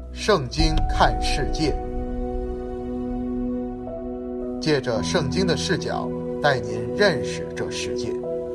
圣经看世界，借着圣经的视角，带您认识这世界。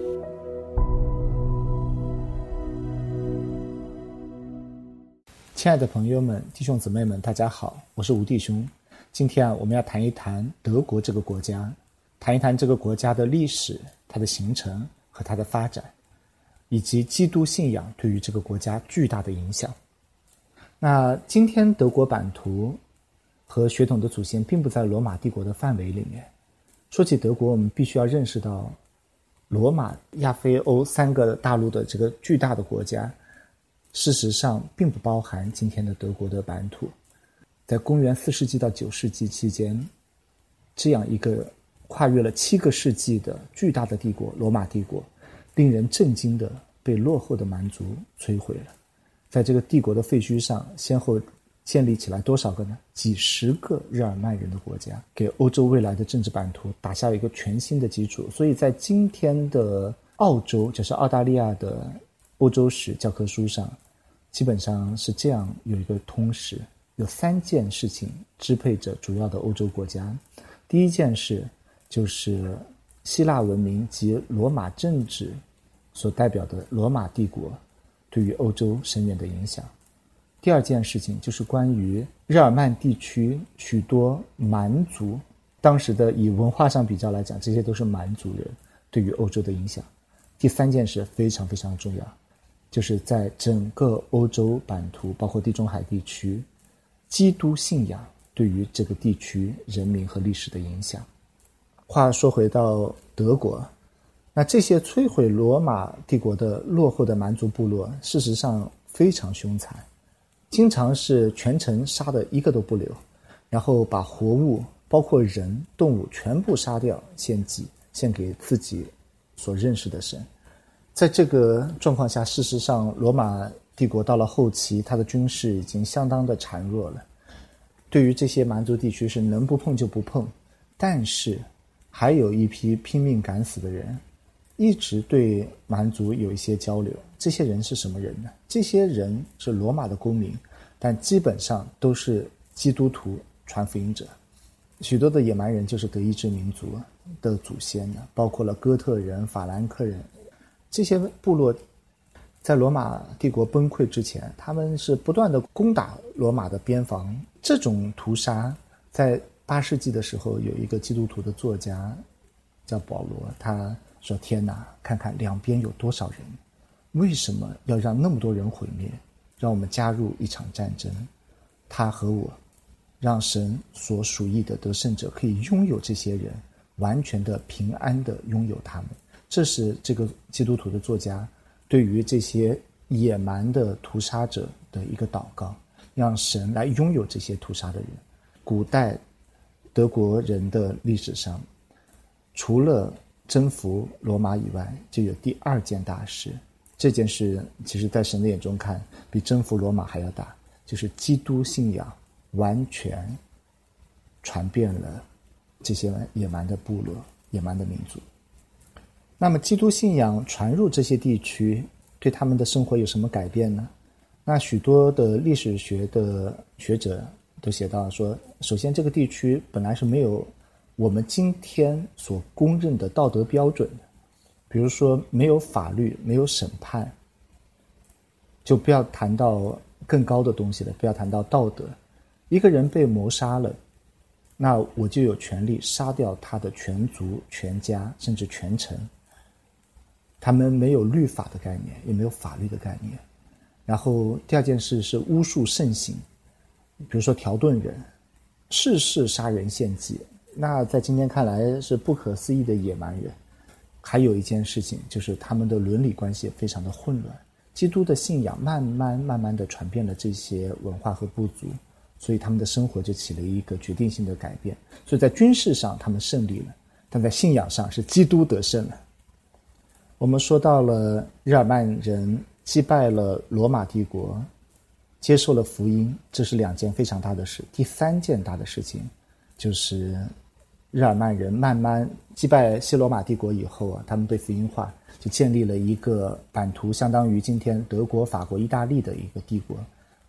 亲爱的朋友们、弟兄姊妹们，大家好，我是吴弟兄。今天我们要谈一谈德国这个国家，谈一谈这个国家的历史、它的形成和它的发展，以及基督信仰对于这个国家巨大的影响。那今天德国版图和血统的祖先并不在罗马帝国的范围里面。说起德国，我们必须要认识到罗马、亚非欧三个大陆的这个巨大的国家，事实上并不包含今天的德国的版图。在公元4世纪到9世纪期间，这样一个跨越了7个世纪的巨大的帝国——罗马帝国，令人震惊的被落后的蛮族摧毁了。在这个帝国的废墟上，先后建立起来多少个呢？几十个日耳曼人的国家，给欧洲未来的政治版图打下一个全新的基础。所以在今天的澳洲，就是澳大利亚的欧洲史教科书上，基本上是这样有一个通识，有3件事情支配着主要的欧洲国家。第一件事就是希腊文明及罗马政治所代表的罗马帝国对于欧洲深远的影响。第二件事情就是关于日耳曼地区许多蛮族，当时的以文化上比较来讲，这些都是蛮族人对于欧洲的影响。第三件事非常非常重要，就是在整个欧洲版图，包括地中海地区，基督信仰对于这个地区人民和历史的影响。话说回到德国，那这些摧毁罗马帝国的落后的蛮族部落，事实上非常凶残，经常是全城杀的一个都不留，然后把活物包括人动物全部杀掉，献祭，献给自己所认识的神。在这个状况下，事实上罗马帝国到了后期，它的军事已经相当的孱弱了，对于这些蛮族地区是能不碰就不碰。但是还有一批拼命敢死的人一直对蛮族有一些交流。这些人是什么人呢？这些人是罗马的公民，但基本上都是基督徒传福音者。许多的野蛮人就是德意志民族的祖先呢，包括了哥特人、法兰克人。这些部落在罗马帝国崩溃之前，他们是不断的攻打罗马的边防。这种屠杀在8世纪的时候，有一个基督徒的作家叫保罗，他说：天哪，看看两边有多少人，为什么要让那么多人毁灭，让我们加入一场战争？他和我，让神所属意的得胜者可以拥有这些人，完全的平安的拥有他们。这是这个基督徒的作家对于这些野蛮的屠杀者的一个祷告，让神来拥有这些屠杀的人。古代德国人的历史上，除了征服罗马以外，就有第2件大事。这件事其实在神的眼中看，比征服罗马还要大，就是基督信仰完全传遍了这些野蛮的部落、野蛮的民族。那么基督信仰传入这些地区，对他们的生活有什么改变呢？那许多的历史学的学者都写到说，首先这个地区本来是没有我们今天所公认的道德标准的，比如说没有法律，没有审判，就不要谈到更高的东西了，不要谈到道德。一个人被谋杀了，那我就有权利杀掉他的全族、全家，甚至全城。他们没有律法的概念，也没有法律的概念。然后第2件事是巫术盛行，比如说条顿人，事事杀人献祭，那在今天看来是不可思议的野蛮人。还有一件事情就是他们的伦理关系非常的混乱。基督的信仰慢慢的传遍了这些文化和部族，所以他们的生活就起了一个决定性的改变。所以在军事上他们胜利了，但在信仰上是基督得胜了。我们说到了日耳曼人击败了罗马帝国，接受了福音，这是2件非常大的事。第3件大的事情就是日耳曼人慢慢击败西罗马帝国以后他们被福音化，就建立了一个版图相当于今天德国、法国、意大利的一个帝国。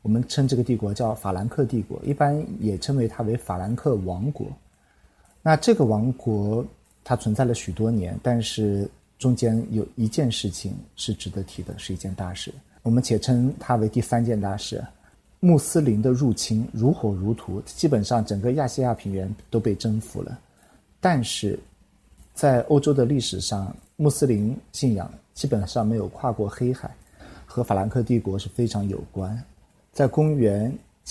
我们称这个帝国叫法兰克帝国，一般也称为它为法兰克王国。那这个王国它存在了许多年，但是中间有一件事情是值得提的，是一件大事，我们且称它为第3件大事。穆斯林的入侵如火如荼，基本上整个亚细亚平原都被征服了。但是在欧洲的历史上，穆斯林信仰基本上没有跨过黑海，和法兰克帝国是非常有关。在公元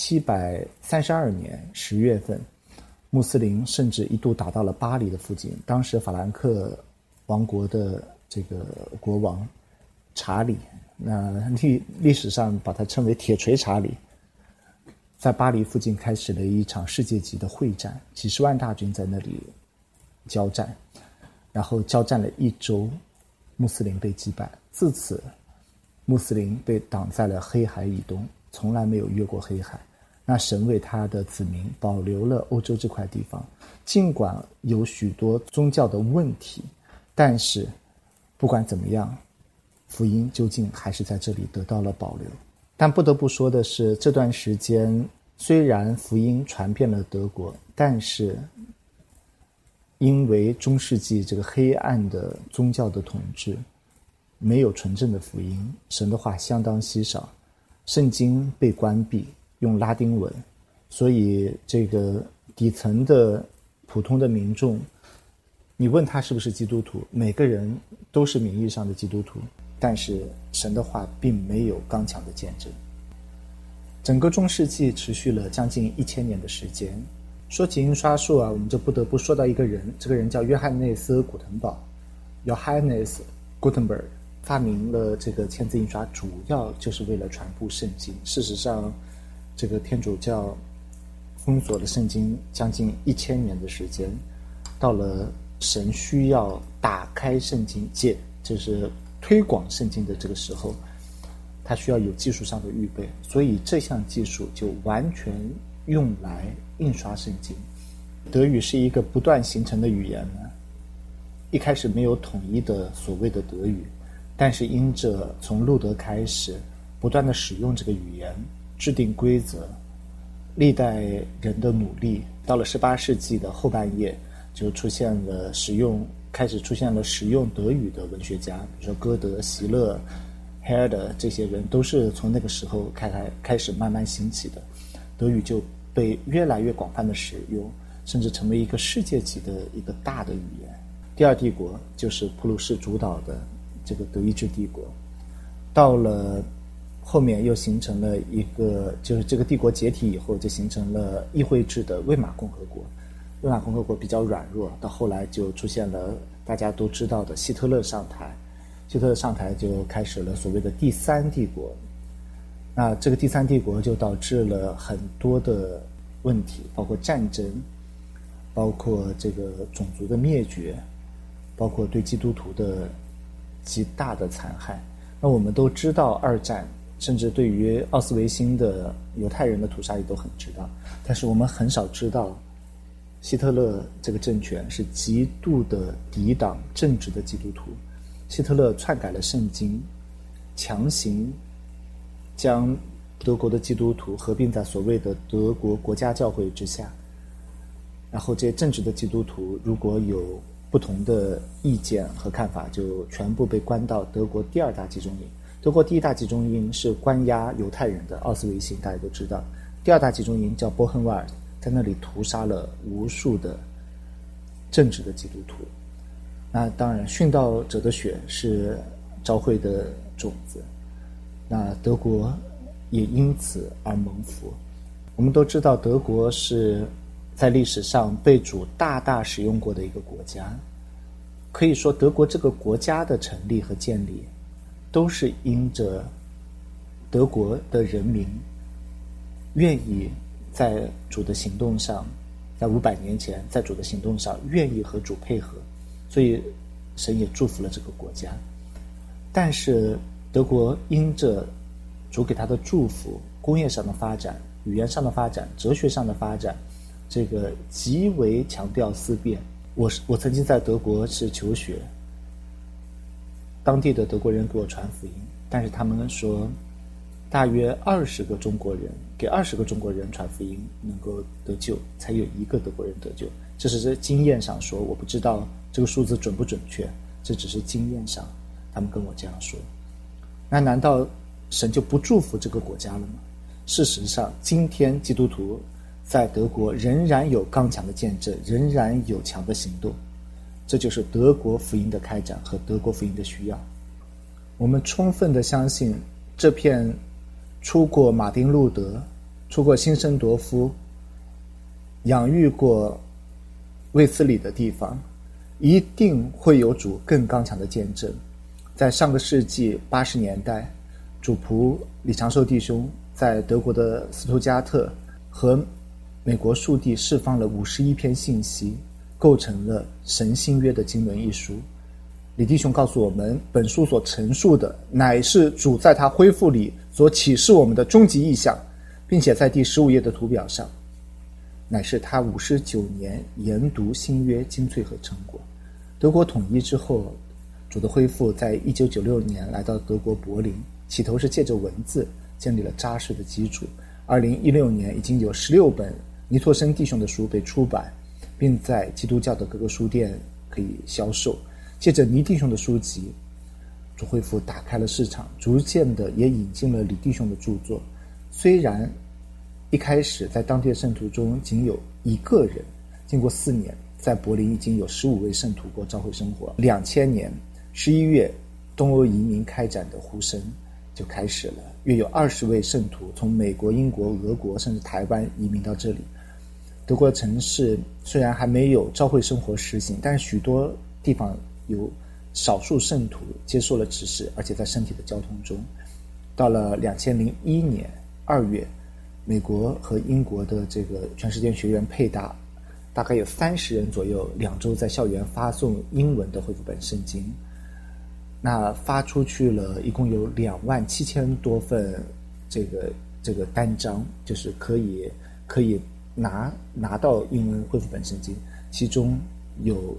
732年10月份，穆斯林甚至一度打到了巴黎的附近。当时法兰克王国的这个国王查理，那历史上把他称为铁锤查理，在巴黎附近开始了一场世界级的会战，几十万大军在那里交战，然后交战了1周，穆斯林被击败。自此穆斯林被挡在了黑海以东，从来没有越过黑海。那神为他的子民保留了欧洲这块地方，尽管有许多宗教的问题，但是不管怎么样，福音究竟还是在这里得到了保留。但不得不说的是，这段时间虽然福音传遍了德国，但是因为中世纪这个黑暗的宗教的统治，没有纯正的福音，神的话相当稀少，圣经被关闭，用拉丁文，所以这个底层的普通的民众，你问他是不是基督徒，每个人都是名义上的基督徒，但是神的话并没有刚强的见证。整个中世纪持续了将近1000年的时间。说起印刷术我们就不得不说到一个人，这个人叫约翰内斯·古腾堡 Johannes Gutenberg， 发明了这个签字印刷，主要就是为了传播圣经。事实上，这个天主教封锁了圣经将近1000年的时间，到了神需要打开圣经界，就是推广圣经的这个时候，他需要有技术上的预备，所以这项技术就完全用来印刷圣经。德语是一个不断形成的语言呢，一开始没有统一的所谓的德语，但是因着从路德开始不断的使用这个语言，制定规则，历代人的努力，到了18世纪的后半叶，就开始出现了使用德语的文学家，比如说歌德、席勒、海尔德，这些人都是从那个时候开始慢慢兴起的。德语就被越来越广泛的使用，甚至成为一个世界级的一个大的语言。第二帝国就是普鲁士主导的这个德意志帝国，到了后面又形成了一个，就是这个帝国解体以后就形成了议会制的魏玛共和国。魏玛共和国比较软弱，到后来就出现了大家都知道的希特勒上台，希特勒上台就开始了所谓的第3帝国。那这个第3帝国就导致了很多的问题，包括战争，包括这个种族的灭绝，包括对基督徒的极大的残害。那我们都知道二战，甚至对于奥斯维辛的犹太人的屠杀也都很知道，但是我们很少知道希特勒这个政权是极度的抵挡正直的基督徒。希特勒篡改了圣经，强行将德国的基督徒合并在所谓的德国国家教会之下，然后这些正直的基督徒如果有不同的意见和看法，就全部被关到德国第2大集中营。德国第1大集中营是关押犹太人的，奥斯维辛大家都知道。第2大集中营叫波亨瓦尔，在那里屠杀了无数的正直的基督徒。那当然殉道者的血是召会的种子，那德国也因此而蒙福。我们都知道德国是在历史上被主大大使用过的一个国家，可以说德国这个国家的成立和建立都是因着德国的人民愿意在主的行动上，在500年前在主的行动上愿意和主配合，所以神也祝福了这个国家。但是德国因着主给他的祝福，工业上的发展，语言上的发展，哲学上的发展，这个极为强调思辨。我曾经在德国是求学，当地的德国人给我传福音，但是他们说大约20个中国人，给20个中国人传福音能够得救，才有1个德国人得救。这是经验上说，我不知道这个数字准不准确，这只是经验上他们跟我这样说。那难道神就不祝福这个国家了吗？事实上，今天基督徒在德国仍然有刚强的见证，仍然有强的行动，这就是德国福音的开展和德国福音的需要。我们充分的相信，这片出过马丁路德、出过辛森多夫、养育过卫斯理的地方，一定会有主更刚强的见证。在上个世纪80年代，主仆李长寿弟兄在德国的斯图加特和美国属地释放了51篇信息，构成了《神新约》的经纶一书。李弟兄告诉我们，本书所陈述的乃是主在他恢复里所启示我们的终极意象，并且在第15页的图表上乃是他59年研读新约精粹和成果。德国统一之后，主的恢复在1996年来到德国柏林，起头是借着文字建立了扎实的基础。2016年已经有16本尼托生弟兄的书被出版，并在基督教的各个书店可以销售。借着尼弟兄的书籍，主恢复打开了市场，逐渐的也引进了李弟兄的著作。虽然一开始在当地的圣徒中仅有1个人，经过4年，在柏林已经有15位圣徒过教会生活。2000年11月，东欧移民开展的呼声就开始了，约有20位圣徒从美国、英国、俄国甚至台湾移民到这里。德国城市虽然还没有教会生活实行，但是许多地方有少数圣徒接受了指示，而且在身体的交通中。到了2001年2月，美国和英国的这个全世界学院配搭，大概有30人左右，2周在校园发送英文的恢复本圣经。那发出去了一共有27000多份这个单张，就是可以拿到英文恢复本圣经，其中有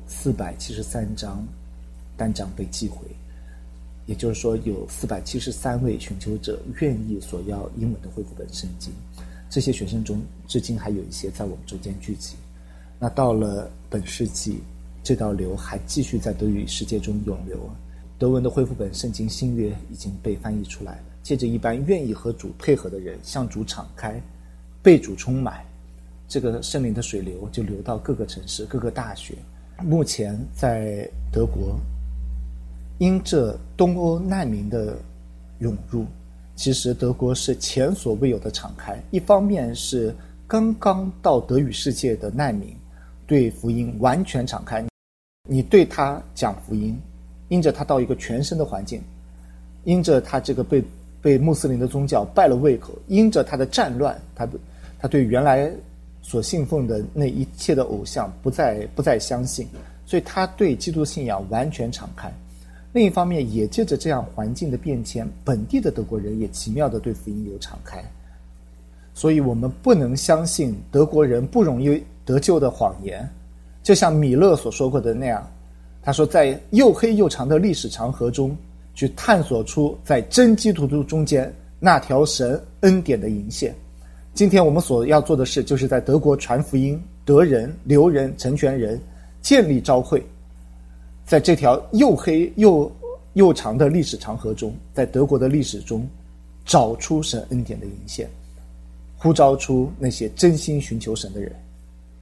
473张单张被寄回，也就是说有473位寻求者愿意索要英文的恢复本圣经。这些学生中至今还有一些在我们中间聚集。那到了本世纪，这道流还继续在德语世界中涌流。德文的恢复本圣经新约已经被翻译出来了，借着一般愿意和主配合的人向主敞开，被主充满，这个圣灵的水流就流到各个城市、各个大学。目前在德国，因这东欧难民的涌入，其实德国是前所未有的敞开。一方面是刚刚到德语世界的难民对福音完全敞开，你对他讲福音，因着他到一个全新的环境，因着他这个被穆斯林的宗教败了胃口，因着他的战乱，他对原来所信奉的那一切的偶像不再相信，所以他对基督信仰完全敞开。另一方面，也借着这样环境的变迁，本地的德国人也奇妙的对福音有敞开。所以我们不能相信德国人不容易得救的谎言，就像米勒所说过的那样，他说在又黑又长的历史长河中，去探索出在真基督徒中间那条神恩典的引线。今天我们所要做的事，就是在德国传福音，得人、留人、成全人，建立召会。在这条又黑又长的历史长河中，在德国的历史中找出神恩典的引线，呼召出那些真心寻求神的人。